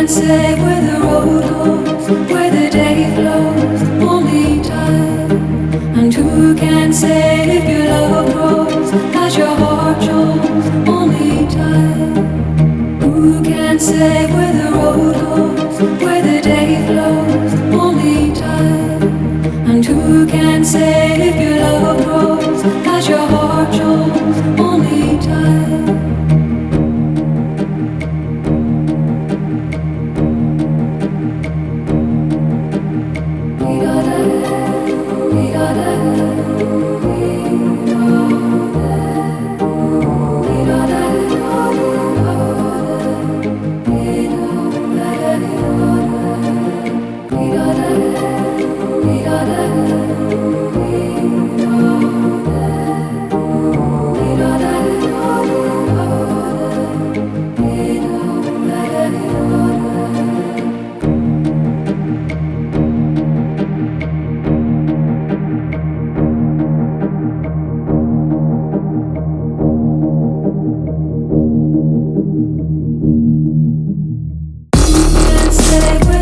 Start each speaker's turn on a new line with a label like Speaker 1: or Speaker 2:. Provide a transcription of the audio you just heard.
Speaker 1: say where the road goes, where the day flows, only time. And who can say if your love grows, as your heart shows, only time. Who can say where the road goes, where the day flows, only time. And who can say if your love grows, as your heart shows, only time. Say